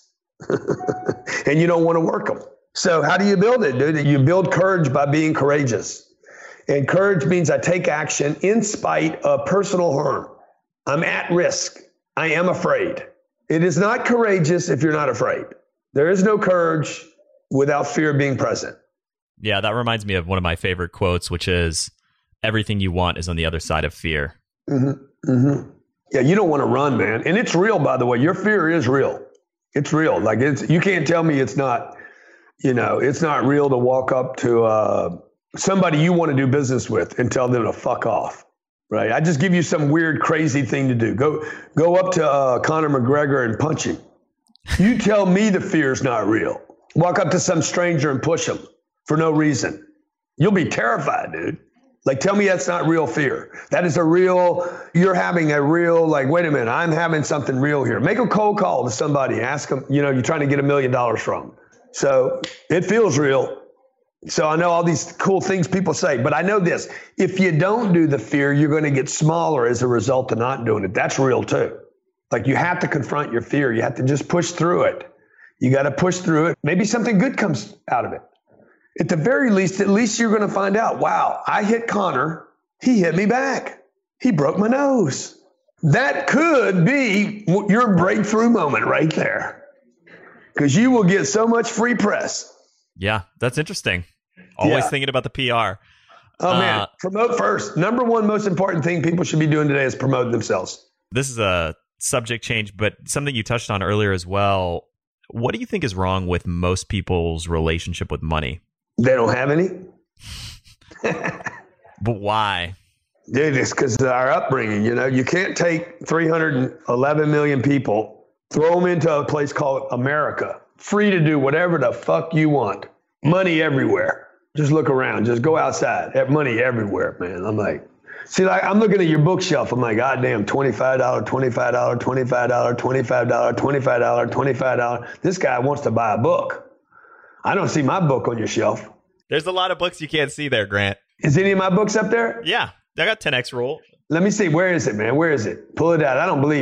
S7: and you don't want to work them. So how do you build it, dude? You build courage by being courageous. And courage means I take action in spite of personal harm. I'm at risk. I am afraid. It is not courageous if you're not afraid. There is no courage without fear being present.
S6: Yeah, that reminds me of one of my favorite quotes, which is, everything you want is on the other side of fear.
S7: Mm-hmm. Mm-hmm. Yeah, you don't want to run, man. And it's real, by the way. Your fear is real. It's real. Like, it's, you can't tell me it's not, you know, it's not real to walk up to uh, somebody you want to do business with and tell them to fuck off, right? I just give you some weird, crazy thing to do. Go, go up to uh, Conor McGregor and punch him. You tell me the fear's not real. Walk up to some stranger and push him for no reason. You'll be terrified, dude. Like, tell me that's not real fear. That is a real, you're having a real, like, wait a minute, I'm having something real here. Make a cold call to somebody. Ask them, you know, you're trying to get a million dollars from them. So it feels real. So I know all these cool things people say, but I know this. If you don't do the fear, you're going to get smaller as a result of not doing it. That's real too. Like, you have to confront your fear. You have to just push through it. You got to push through it. Maybe something good comes out of it. At the very least, at least you're going to find out, wow, I hit Conor. He hit me back. He broke my nose. That could be your breakthrough moment right there, because you will get so much free press.
S6: Yeah, that's interesting. Always
S7: Yeah.
S6: thinking about the P R.
S7: Oh, man,
S6: Uh,
S7: promote first. Number one most important thing people should be doing today is promoting themselves.
S6: This is a subject change, but something you touched on earlier as well. What do you think is wrong with most people's relationship with money?
S7: They don't have any.
S6: But why?
S7: Dude, it's because of our upbringing. You know, you can't take three hundred eleven million people, throw them into a place called America, free to do whatever the fuck you want. Money everywhere. Just look around. Just go outside. Have money everywhere, man. I'm like, see, like, I'm looking at your bookshelf. I'm like, God damn, twenty-five dollars, twenty-five dollars, twenty-five dollars, twenty-five dollars, twenty-five dollars, twenty-five dollars. This guy wants to buy a book. I don't see my book on your shelf.
S6: There's a lot of books you can't see there, Grant.
S7: Is any of my books up there?
S6: Yeah, I got ten X Rule.
S7: Let me see. Where is it, man? Where is it? Pull it out. I don't believe you.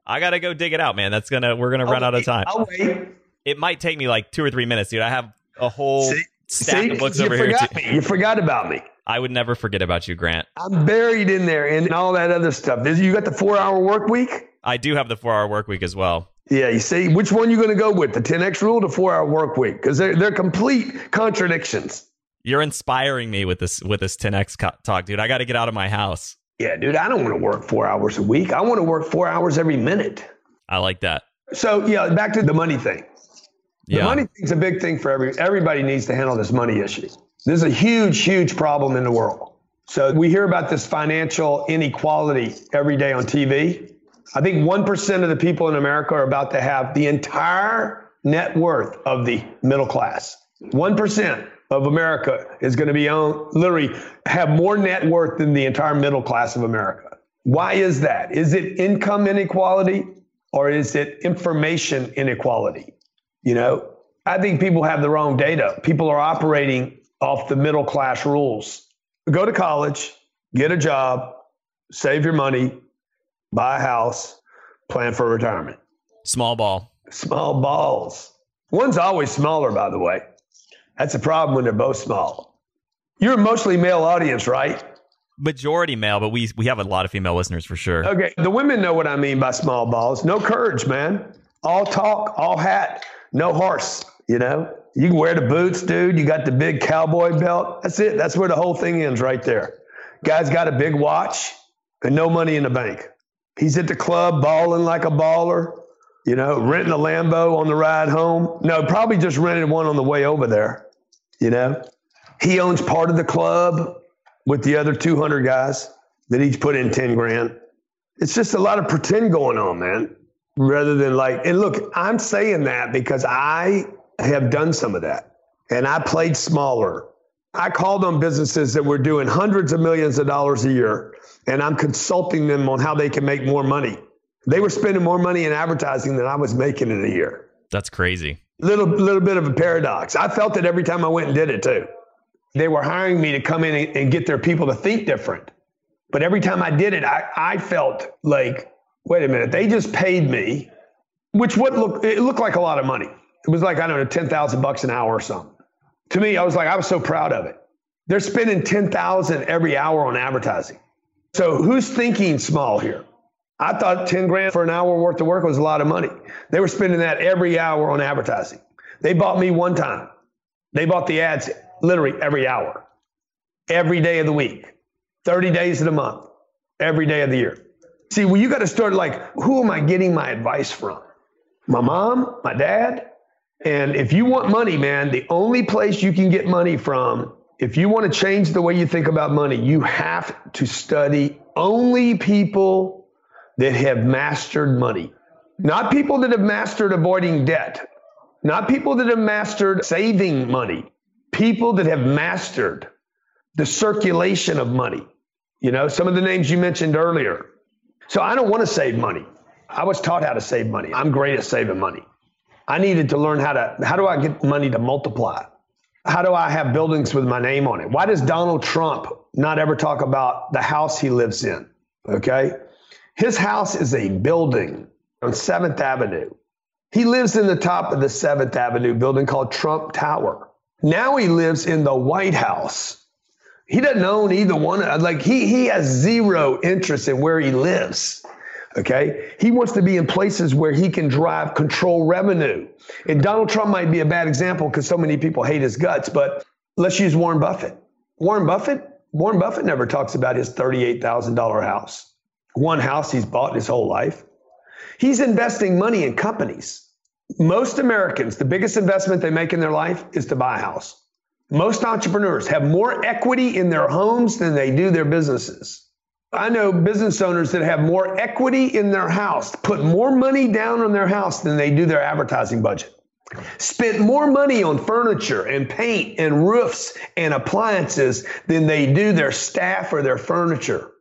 S10: I got to go dig it out, man. That's going to, we're going to run
S7: I'll
S10: out of
S7: wait.
S10: time.
S7: I'll wait.
S10: It might take me like two or three minutes, dude. I have a whole
S7: See?
S10: stack
S7: See?
S10: of books
S7: you
S10: over here.
S7: forgot
S10: Too.
S7: me. You forgot about me.
S10: I would never forget about you, Grant.
S7: I'm buried in there and all that other stuff. You got the four-hour work week?
S10: I do have the four-hour work week as well.
S7: Yeah, you see, which one you going to go with, the ten X rule or the four-hour work week? Because they're, they're complete contradictions.
S10: You're inspiring me with this with this ten X co- talk, dude. I got to get out of my house.
S7: Yeah, dude, I don't want to work four hours a week. I want to work four hours every minute.
S10: I like that.
S7: So, yeah, back to the money thing. The
S10: Yeah.
S7: money thing's a big thing for every, everybody needs to handle this money issue. This is a huge, huge problem in the world. So we hear about this financial inequality every day on T V. I think one percent of the people in America are about to have the entire net worth of the middle class. one percent of America is going to be on, literally have more net worth than the entire middle class of America. Why is that? Is it income inequality or is it information inequality? You know, I think people have the wrong data. People are operating off the middle class rules. Go to college, get a job, save your money, buy a house, plan for retirement.
S10: Small ball.
S7: Small balls. One's always smaller, by the way. That's a problem when they're both small. You're a mostly male audience, right?
S10: Majority male, but we we have a lot of female listeners for sure.
S7: Okay, the women know what I mean by small balls. No courage, man. All talk, all hat, no horse, you know? You can wear the boots, dude. You got the big cowboy belt. That's it. That's where the whole thing ends right there. Guy's got a big watch and no money in the bank. He's at the club balling like a baller, you know, renting a Lambo on the ride home. No, probably just rented one on the way over there, you know. He owns part of the club with the other two hundred guys that each put in ten grand. It's just a lot of pretend going on, man, rather than like, and look, I'm saying that because I have done some of that and I played smaller. I called on businesses that were doing hundreds of millions of dollars a year and I'm consulting them on how they can make more money. They were spending more money in advertising than I was making in a year.
S10: That's crazy.
S7: Little, little bit of a paradox. I felt it every time I went and did it too. They were hiring me to come in and, and get their people to think different. But every time I did it, I, I felt like, wait a minute, they just paid me, which would look, it looked like a lot of money. It was like, I don't know, ten thousand bucks an hour or something. To me, I was like, I was so proud of it. They're spending ten thousand every hour on advertising. So who's thinking small here? I thought ten grand for an hour worth of work was a lot of money. They were spending that every hour on advertising. They bought me one time. They bought the ads literally every hour, every day of the week, thirty days of the month, every day of the year. See, well, you got to start like, who am I getting my advice from? My mom, my dad? And if you want money, man, the only place you can get money from, if you want to change the way you think about money, you have to study only people that have mastered money. Not people that have mastered avoiding debt. Not people that have mastered saving money. People that have mastered the circulation of money. You know, some of the names you mentioned earlier. So I don't want to save money. I was taught how to save money. I'm great at saving money. I needed to learn how to, how do I get money to multiply? How do I have buildings with my name on it? Why does Donald Trump not ever talk about the house he lives in? Okay. His house is a building on seventh Avenue. He lives in the top of the seventh Avenue building called Trump Tower. Now he lives in the White House. He doesn't own either one. Like he, he has zero interest in where he lives. Okay. He wants to be in places where he can drive control revenue. And Donald Trump might be a bad example because so many people hate his guts, but let's use Warren Buffett. Warren Buffett, Warren Buffett never talks about his thirty-eight thousand dollars house. One house he's bought his whole life. He's investing money in companies. Most Americans, the biggest investment they make in their life is to buy a house. Most entrepreneurs have more equity in their homes than they do their businesses. I know business owners that have more equity in their house, put more money down on their house than they do their advertising budget. Spent more money on furniture and paint and roofs and appliances than they do their staff or their furniture.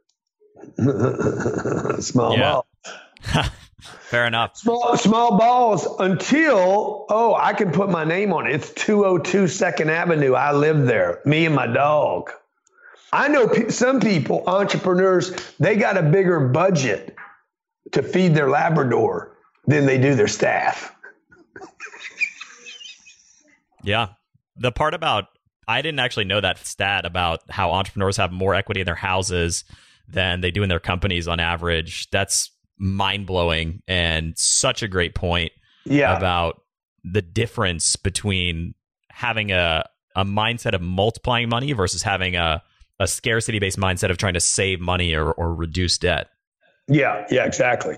S7: Small
S10: Yeah.
S7: ball.
S10: Fair enough.
S7: Small, small balls until, oh, I can put my name on it. It's two oh two Second Avenue. I live there, me and my dog. I know pe- some people, entrepreneurs, they got a bigger budget to feed their Labrador than they do their staff.
S10: Yeah. The part about, I didn't actually know that stat about how entrepreneurs have more equity in their houses than they do in their companies on average. That's mind-blowing and such a great point
S7: yeah.
S10: about the difference between having a, a mindset of multiplying money versus having a, a scarcity-based mindset of trying to save money or, or reduce debt.
S7: Yeah, yeah, exactly.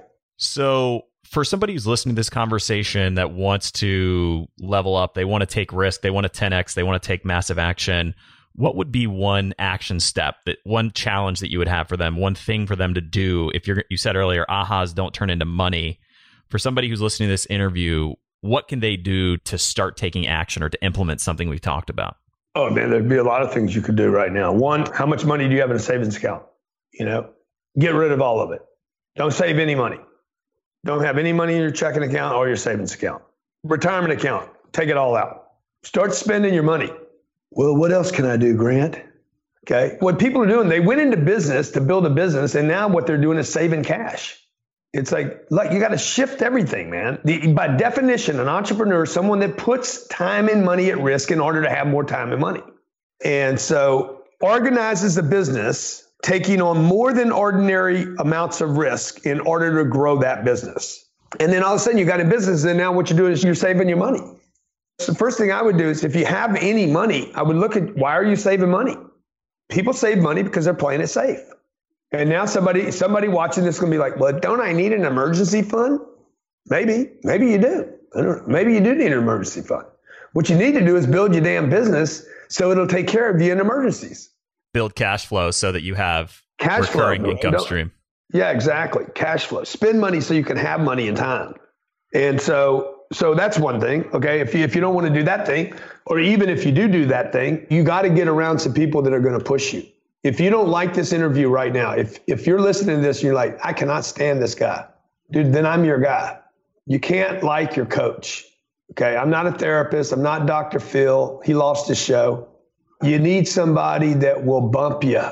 S10: So for somebody who's listening to this conversation that wants to level up, they want to take risk, they want to ten X, they want to take massive action, what would be one action step, that one challenge that you would have for them, one thing for them to do? If you're, you said earlier, ahas don't turn into money. For somebody who's listening to this interview, what can they do to start taking action or to implement something we've talked about?
S7: Oh man, there'd be a lot of things you could do right now. One, how much money do you have in a savings account? You know, get rid of all of it. Don't save any money. Don't have any money in your checking account or your savings account. Retirement account, take it all out. Start spending your money. Well, what else can I do, Grant? Okay. What people are doing, they went into business to build a business, and now what they're doing is saving cash. It's like, like you got to shift everything, man. The, by definition, an entrepreneur is someone that puts time and money at risk in order to have more time and money. And so organizes a business taking on more than ordinary amounts of risk in order to grow that business. And then all of a sudden you got a business, and now what you're doing is you're saving your money. So the first thing I would do is, if you have any money, I would look at, why are you saving money? People save money because they're playing it safe. And now somebody somebody watching this is going to be like, well, don't I need an emergency fund? Maybe. Maybe you do. I don't know. Maybe you do need an emergency fund. What you need to do is build your damn business so it'll take care of you in emergencies.
S10: Build cash flow so that you have
S7: cash
S10: recurring
S7: flow,
S10: income stream.
S7: Yeah, exactly. Cash flow. Spend money so you can have money in time. And so so that's one thing. Okay. If you if you don't want to do that thing, or even if you do do that thing, you got to get around some people that are going to push you. If you don't like this interview right now, if if you're listening to this and you're like, I cannot stand this guy, dude, then I'm your guy. You can't like your coach. Okay. I'm not a therapist. I'm not Doctor Phil. He lost his show. You need somebody that will bump you.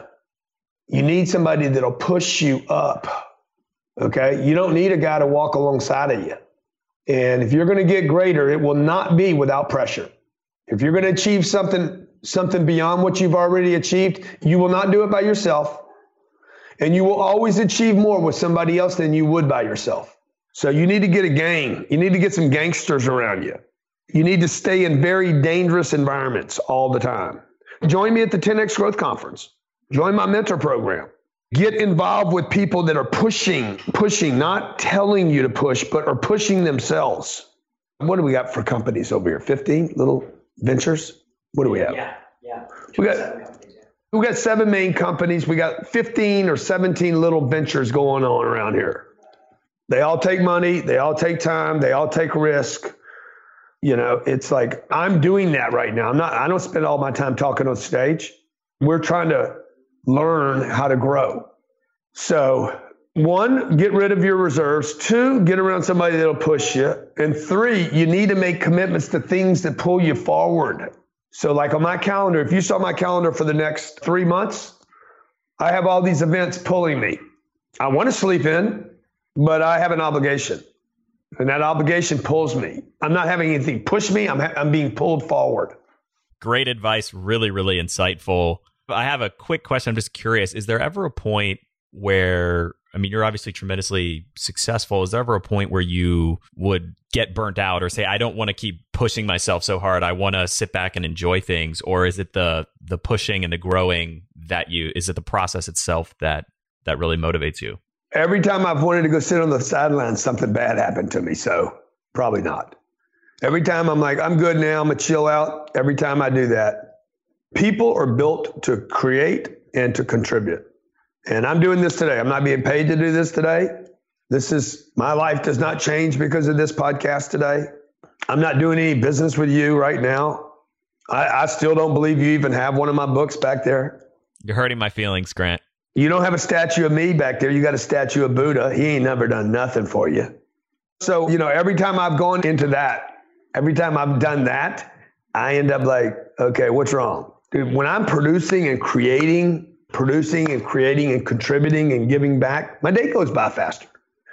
S7: You need somebody that'll push you up. Okay. You don't need a guy to walk alongside of you. And if you're going to get greater, it will not be without pressure. If you're going to achieve something, something beyond what you've already achieved, you will not do it by yourself. And you will always achieve more with somebody else than you would by yourself. So you need to get a gang. You need to get some gangsters around you. You need to stay in very dangerous environments all the time. Join me at the ten X Growth Conference. Join my mentor program. Get involved with people that are pushing, pushing, not telling you to push, but are pushing themselves. What do we got for companies over here? fifteen little ventures? What do we have?
S11: Yeah, yeah.
S7: We got, we got seven main companies. We got fifteen or seventeen little ventures going on around here. They all take money. They all take time. They all take risk. You know, it's like, I'm doing that right now. I'm not, I don't spend all my time talking on stage. We're trying to learn how to grow. So one, get rid of your reserves. Two, get around somebody that'll push you. And three, you need to make commitments to things that pull you forward. So like on my calendar, if you saw my calendar for the next three months, I have all these events pulling me. I want to sleep in, but I have an obligation. And that obligation pulls me. I'm not having anything push me. I'm ha- I'm being pulled forward.
S10: Great advice. Really, really insightful. I have a quick question. I'm just curious. Is there ever a point where, I mean, you're obviously tremendously successful. Is there ever a point where you would get burnt out or say, I don't want to keep pushing myself so hard. I want to sit back and enjoy things? Or is it the the pushing and the growing that you, is it the process itself that that really motivates you?
S7: Every time I've wanted to go sit on the sidelines, something bad happened to me. So probably not. Every time I'm like, I'm good now, I'm going to chill out. Every time I do that, people are built to create and to contribute. And I'm doing this today. I'm not being paid to do this today. This is, my life does not change because of this podcast today. I'm not doing any business with you right now. I, I still don't believe you even have one of my books back there.
S10: You're hurting my feelings, Grant.
S7: You don't have a statue of me back there. You got a statue of Buddha. He ain't never done nothing for you. So, you know, every time I've gone into that, every time I've done that, I end up like, okay, what's wrong? Dude, when I'm producing and creating, producing and creating and contributing and giving back, my day goes by faster.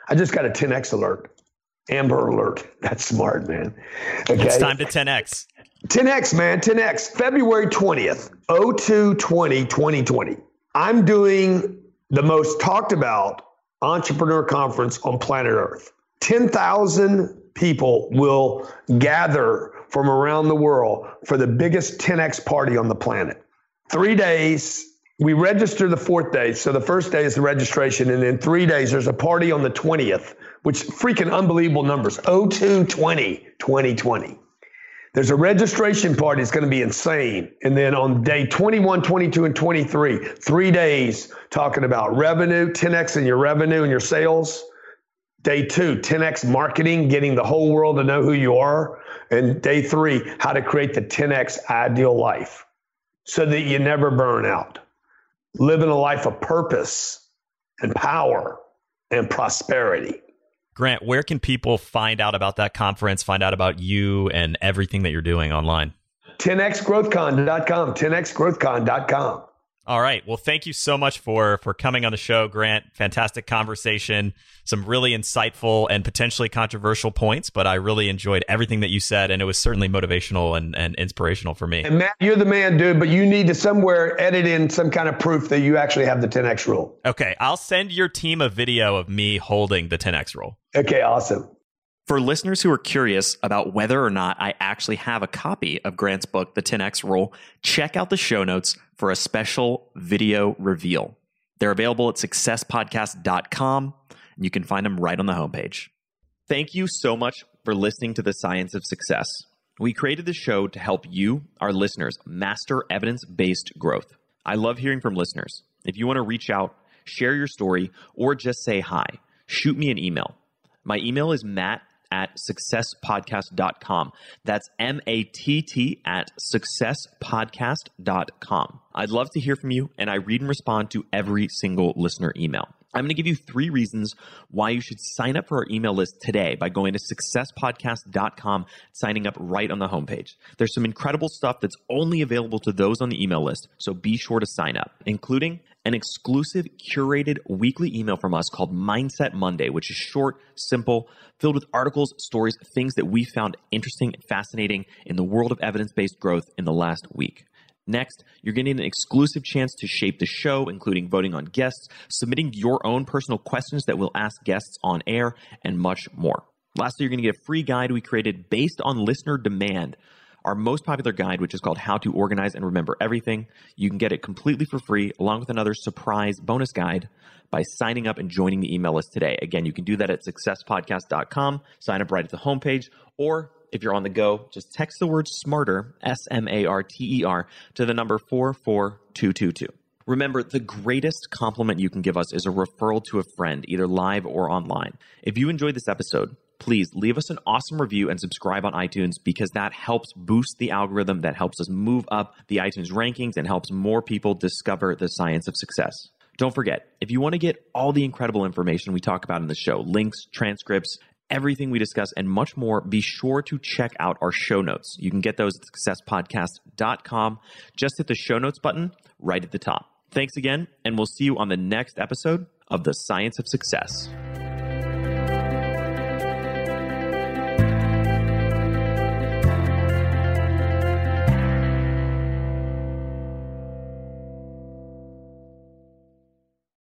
S7: I just got a ten X alert. Amber alert. That's smart, man. Okay.
S10: It's time to ten X.
S7: ten X, man. ten X. February twentieth, oh two twenty, twenty twenty. I'm doing the most talked about entrepreneur conference on planet Earth. ten thousand people will gather from around the world for the biggest ten X party on the planet. Three days. We register the fourth day. So the first day is the registration. And then three days, there's a party on the twentieth, which freaking unbelievable numbers. oh two twenty, twenty twenty. There's a registration party. It's going to be insane. And then on day twenty-one, twenty-two, and twenty-three, three days talking about revenue, ten X in your revenue and your sales. Day two, ten X marketing, getting the whole world to know who you are. And day three, how to create the ten X ideal life so that you never burn out. Living a life of purpose and power and prosperity.
S10: Grant, where can people find out about that conference, find out about you and everything that you're doing online?
S7: ten X growth con dot com, ten X growth con dot com.
S10: All right. Well, thank you so much for for coming on the show, Grant. Fantastic conversation. Some really insightful and potentially controversial points, but I really enjoyed everything that you said, and it was certainly motivational and, and inspirational for me.
S7: And Matt, you're the man, dude, but you need to somewhere edit in some kind of proof that you actually have the ten X rule.
S10: Okay. I'll send your team a video of me holding the ten X rule.
S7: Okay, awesome.
S6: For listeners who are curious about whether or not I actually have a copy of Grant's book, The ten X Rule, check out the show notes for a special video reveal. They're available at success podcast dot com, and you can find them right on the homepage. Thank you so much for listening to The Science of Success. We created this show to help you, our listeners, master evidence-based growth. I love hearing from listeners. If you want to reach out, share your story, or just say hi, shoot me an email. My email is matt at success podcast dot com. That's M A T T at success podcast dot com. I'd love to hear from you, and I read and respond to every single listener email. I'm going to give you three reasons why you should sign up for our email list today by going to success podcast dot com, signing up right on the homepage. There's some incredible stuff that's only available to those on the email list, so be sure to sign up, including an exclusive curated weekly email from us called Mindset Monday, which is short, simple, filled with articles, stories, things that we found interesting and fascinating in the world of evidence-based growth in the last week. Next, you're getting an exclusive chance to shape the show, including voting on guests, submitting your own personal questions that we'll ask guests on air, and much more. Lastly, you're going to get a free guide we created based on listener demand. Our most popular guide, which is called How to Organize and Remember Everything. You can get it completely for free, along with another surprise bonus guide by signing up and joining the email list today. Again, you can do that at success podcast dot com, sign up right at the homepage, or if you're on the go, just text the word SMARTER, S M A R T E R, to the number four four two two two. Remember, the greatest compliment you can give us is a referral to a friend, either live or online. If you enjoyed this episode, please leave us an awesome review and subscribe on iTunes, because that helps boost the algorithm, that helps us move up the iTunes rankings and helps more people discover the science of success. Don't forget, if you want to get all the incredible information we talk about in the show, links, transcripts, everything we discuss, and much more, be sure to check out our show notes. You can get those at success podcast dot com. Just hit the show notes button right at the top. Thanks again, and we'll see you on the next episode of The Science of Success.